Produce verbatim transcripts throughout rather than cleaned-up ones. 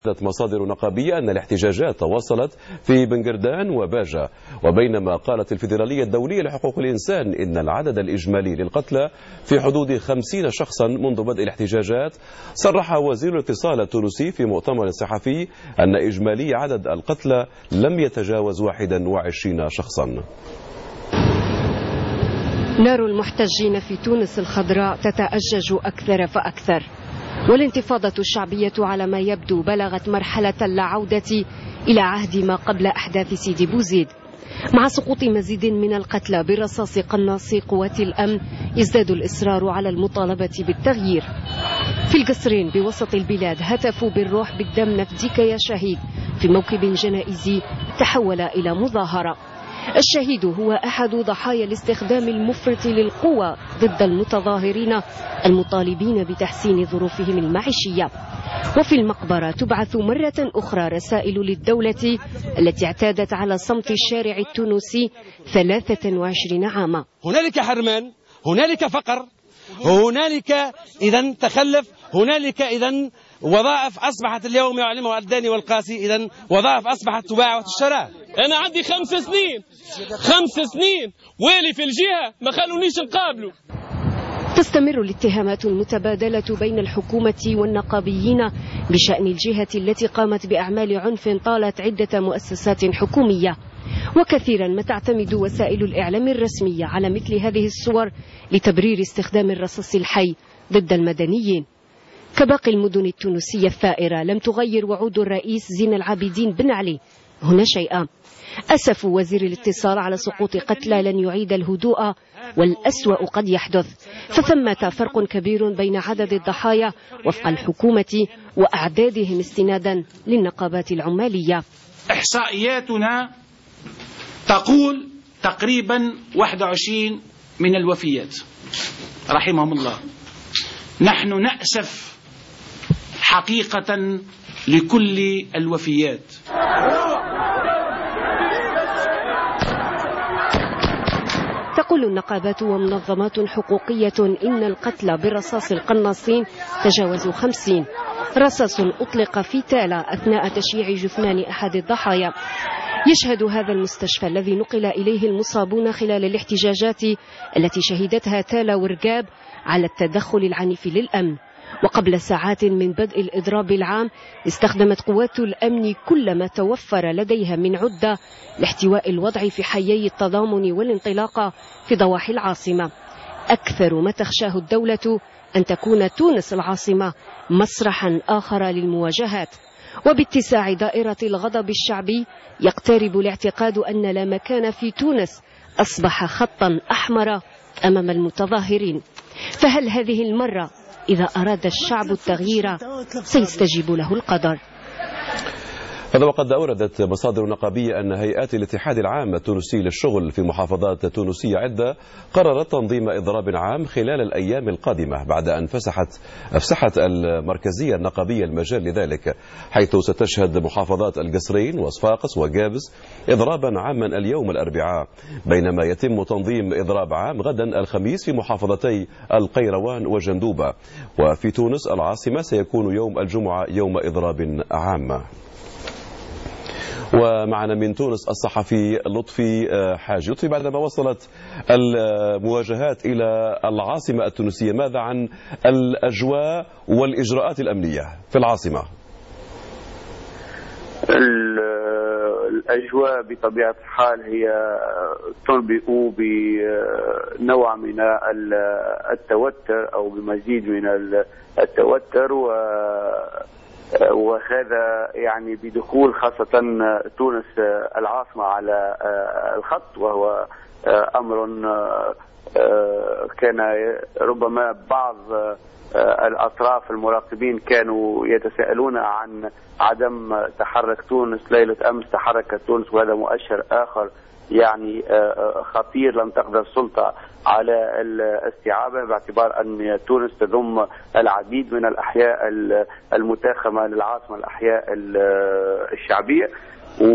مصادر نقابية أن الاحتجاجات تواصلت في بنغردان وباجة، وبينما قالت الفيدرالية الدولية لحقوق الإنسان إن العدد الإجمالي للقتلى في حدود خمسين شخصا منذ بدء الاحتجاجات. صرح وزير الاتصال التونسي في مؤتمر صحفي أن إجمالي عدد القتلى لم يتجاوز واحد وعشرين شخصا. نار المحتجين في تونس الخضراء تتأجج أكثر فأكثر، والانتفاضة الشعبية على ما يبدو بلغت مرحلة العودة إلى عهد ما قبل أحداث سيدي بوزيد. مع سقوط مزيد من القتلى برصاص قناص قوات الأمن يزداد الإصرار على المطالبة بالتغيير. في القصرين بوسط البلاد هتفوا بالروح بالدم نفديك يا شهيد في موكب جنائزي تحول إلى مظاهرة. الشهيد هو أحد ضحايا الاستخدام المفرط للقوى ضد المتظاهرين المطالبين بتحسين ظروفهم المعيشية. وفي المقبرة تبعث مرة أخرى رسائل للدولة التي اعتادت على صمت الشارع التونسي ثلاثة وعشرين عاما. هنالك حرمان، هنالك فقر، هنالك إذن تخلف، هنالك إذن وظائف أصبحت اليوم يعلمها الداني والقاسي، إذن وظائف أصبحت تباع وتشترى. أنا عندي خمس سنين خمس سنين ويلي في الجهة ما خلونيش نقابله. تستمر الاتهامات المتبادلة بين الحكومة والنقابيين بشأن الجهة التي قامت بأعمال عنف طالت عدة مؤسسات حكومية، وكثيرا ما تعتمد وسائل الإعلام الرسمية على مثل هذه الصور لتبرير استخدام الرصاص الحي ضد المدنيين. كباقي المدن التونسية الثائرة لم تغير وعود الرئيس زين العابدين بن علي هنا شيئا. أسف وزير الاتصال على سقوط قتلى لن يعيد الهدوء، والأسوأ قد يحدث، فثمة فرق كبير بين عدد الضحايا وفق الحكومة وأعدادهم استنادا للنقابات العمالية. إحصائياتنا تقول تقريبا واحد وعشرين من الوفيات رحمهم الله. نحن نأسف حقيقة لكل الوفيات. تقول النقابات ومنظمات حقوقية إن القتلى برصاص القناصين تجاوزوا خمسين. رصاص أطلق في تالا أثناء تشييع جثمان أحد الضحايا. يشهد هذا المستشفى الذي نقل إليه المصابون خلال الاحتجاجات التي شهدتها تالا ورقاب على التدخل العنيف للأمن. وقبل ساعات من بدء الإضراب العام استخدمت قوات الأمن كل ما توفر لديها من عدة لاحتواء الوضع في حيي التضامن والانطلاقة في ضواحي العاصمة. أكثر ما تخشاه الدولة أن تكون تونس العاصمة مسرحا آخر للمواجهات. وباتساع دائرة الغضب الشعبي يقترب الاعتقاد أن لا مكان في تونس أصبح خطا أحمر أمام المتظاهرين. فهل هذه المرة إذا أراد الشعب التغيير سيستجيب له القدر؟ هذا وقد أوردت مصادر نقابية أن هيئات الاتحاد العام التونسي للشغل في محافظات تونسية عدة قررت تنظيم إضراب عام خلال الأيام القادمة بعد أن فسحت أفسحت المركزية النقابية المجال لذلك، حيث ستشهد محافظات القصرين وصفاقس وقابس إضرابا عاما اليوم الأربعاء، بينما يتم تنظيم إضراب عام غدا الخميس في محافظتي القيروان وجندوبة. وفي تونس العاصمة سيكون يوم الجمعة يوم إضراب عام. ومعنا من تونس الصحفي لطفي حاج. لطفي، بعدما وصلت المواجهات إلى العاصمة التونسية ماذا عن الأجواء والإجراءات الأمنية في العاصمة؟ الأجواء بطبيعة الحال هي تنبئ بنوع من التوتر أو بمزيد من التوتر، و وهذا يعني بدخول خاصة تونس العاصمة على الخط، وهو أمر كان ربما بعض الأطراف المراقبين كانوا يتساءلون عن عدم تحرك تونس ليلة أمس. تحركت تونس، وهذا مؤشر آخر يعني خطير لم تقدر السلطة على استيعابه، باعتبار أن تونس تضم العديد من الأحياء المتاخمة للعاصمة، الأحياء الشعبية.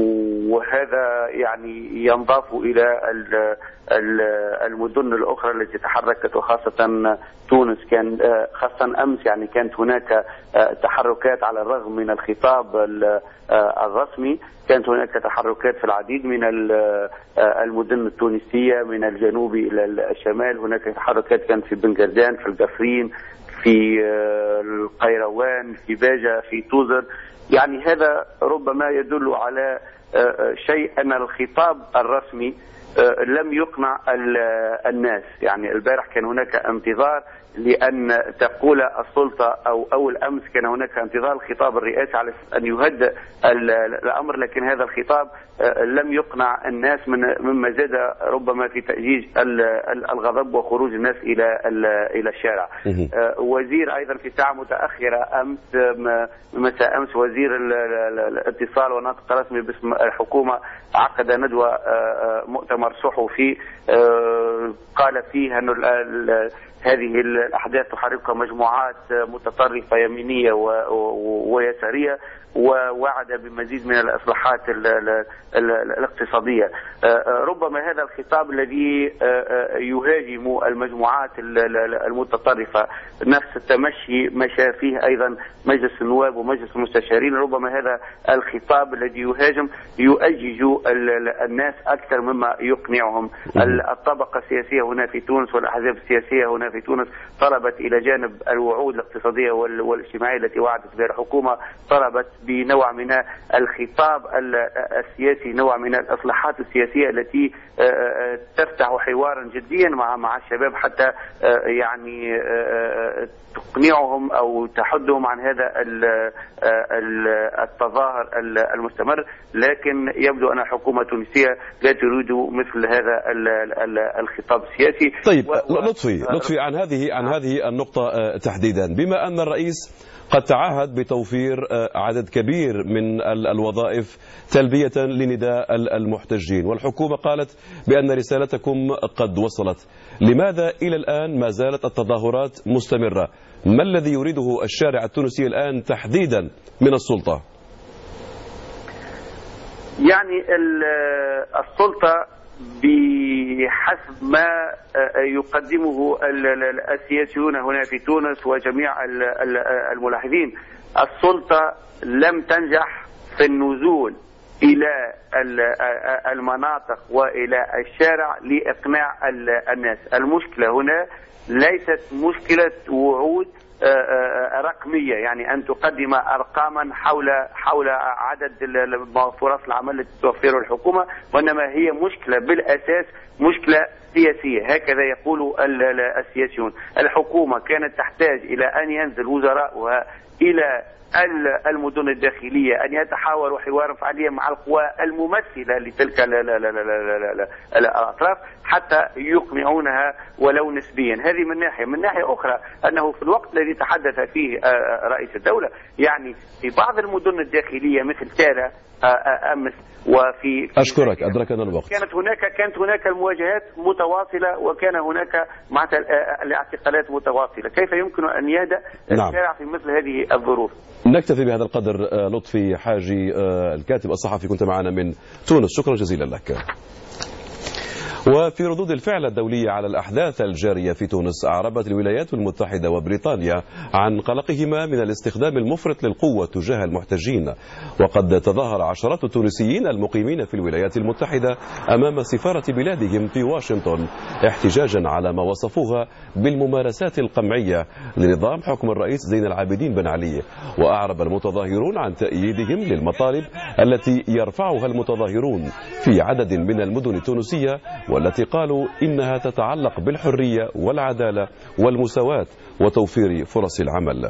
وهذا يعني ينضاف إلى المدن الأخرى التي تحركت، وخاصة تونس. كان خاصة أمس يعني كانت هناك تحركات على الرغم من الخطاب الرسمي، كانت هناك تحركات في العديد من المدن التونسية من الجنوب إلى الشمال. هناك تحركات كانت في بنغردان، في القفرين، في القيروان، في باجة، في توزر. يعني هذا ربما يدل على شيء أن الخطاب الرسمي لم يقنع الناس. يعني البارح كان هناك انتظار لأن تقول السلطة أو أول أمس كان هناك انتظار الخطاب الرئاسي على أن يهدئ الأمر، لكن هذا الخطاب لم يقنع الناس، من مما زاد ربما في تأجيج الغضب وخروج الناس إلى إلى الشارع. وزير أيضا في ساعة متأخرة أمس مساء أمس وزير الاتصال وناطق رسمي باسم الحكومة عقد ندوة مؤتمر صحفي قال فيه أن هذه الأحداث تحركها مجموعات متطرفة يمينية ويسارية، ووعد بمزيد من الإصلاحات الاقتصادية. ربما هذا الخطاب الذي يهاجم المجموعات المتطرفة نفس التمشي مشى فيه أيضا مجلس النواب ومجلس المستشارين، ربما هذا الخطاب الذي يهاجم يؤجج الناس أكثر مما يقنعهم. الطبقة السياسية هنا في تونس والأحزاب السياسية هنا في تونس طلبت إلى جانب الوعود الاقتصادية والاجتماعية التي وعدت بها الحكومة، طلبت بنوع من الخطاب السياسي، نوع من الإصلاحات السياسية التي تفتح حوارا جديا مع مع الشباب حتى يعني تقنعهم أو تحدهم عن هذا التظاهر المستمر. لكن يبدو أن الحكومة التونسية لا تريد مثل هذا الخطاب السياسي. طيب لطفي لطفي عن هذه عن هذه النقطة تحديدا، بما أن الرئيس قد تعهد بتوفير عدد كبير من الوظائف تلبية لنداء المحتجين، والحكومة قالت بأن رسالتكم قد وصلت، لماذا إلى الآن ما زالت التظاهرات مستمرة؟ ما الذي يريده الشارع التونسي الآن تحديدا من السلطة؟ يعني السلطة بحسب ما يقدمه السياسيون هنا في تونس وجميع الملاحظين، السلطة لم تنجح في النزول إلى المناطق وإلى الشارع لإقناع الناس. المشكلة هنا ليست مشكلة وعود رقمية، يعني أن تقدم أرقاما حول حول عدد فرص العمل التي توفرها الحكومة، وإنما هي مشكلة بالأساس مشكلة سياسية. هكذا يقول السياسيون. الحكومة كانت تحتاج إلى أن ينزل وزراءها إلى المدن الداخلية، أن يتحاوروا حوارا فعاليا مع القوى الممثلة لتلك الأطراف حتى يقنعونها ولو نسبيا. هذه من ناحية. من ناحية أخرى أنه في الوقت الذي تحدث فيه رئيس الدولة، يعني في بعض المدن الداخلية مثل تالا أمس وفي أشكرك أدركنا الوقت، كانت هناك كانت هناك المواجهات متواصلة وكان هناك مع الاعتقالات متواصلة. كيف يمكن أن يهدأ الشارع في مثل هذه الظروف؟ نكتفي بهذا القدر. لطفي حاجي الكاتب الصحفي كنت معنا من تونس، شكرا جزيلا لك. وفي ردود الفعل الدولية على الأحداث الجارية في تونس، أعربت الولايات المتحدة وبريطانيا عن قلقهما من الاستخدام المفرط للقوة تجاه المحتجين. وقد تظاهر عشرات التونسيين المقيمين في الولايات المتحدة أمام سفارة بلادهم في واشنطن احتجاجا على ما وصفوها بالممارسات القمعية لنظام حكم الرئيس زين العابدين بن علي. وأعرب المتظاهرون عن تأييدهم للمطالب التي يرفعها المتظاهرون في عدد من المدن التونسية، والتي قالوا إنها تتعلق بالحرية والعدالة والمساواة وتوفير فرص العمل.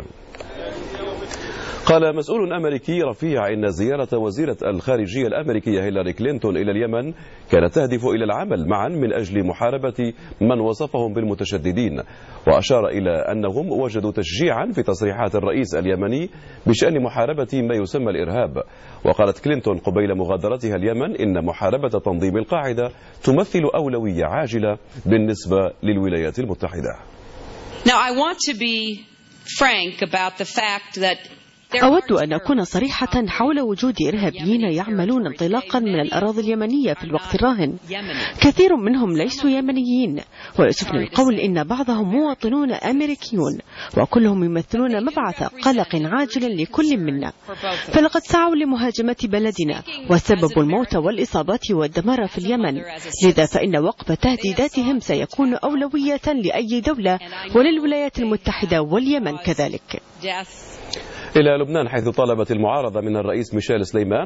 قال مسؤول أمريكي رفيع إن زيارة وزيرة الخارجية الأمريكية هيلاري كلينتون إلى اليمن كانت تهدف إلى العمل معا من أجل محاربة من وصفهم بالمتشددين، وأشار إلى أنهم وجدوا تشجيعا في تصريحات الرئيس اليمني بشأن محاربة ما يسمى الإرهاب. وقالت كلينتون قبيل مغادرتها اليمن إن محاربة تنظيم القاعدة تمثل أولوية عاجلة بالنسبة للولايات المتحدة. Now I want to be frank about the fact that أود أن أكون صريحة حول وجود إرهابيين يعملون انطلاقا من الأراضي اليمنية في الوقت الراهن. كثير منهم ليسوا يمنيين، ويؤسفني القول إن بعضهم مواطنون أمريكيون، وكلهم يمثلون مبعث قلق عاجل لكل منا. فلقد سعوا لمهاجمة بلدنا وسببوا الموت والإصابات والدمار في اليمن، لذا فإن وقف تهديداتهم سيكون أولوية لأي دولة وللولايات المتحدة واليمن كذلك. إلى لبنان، حيث طالبت المعارضة من الرئيس ميشيل سليمان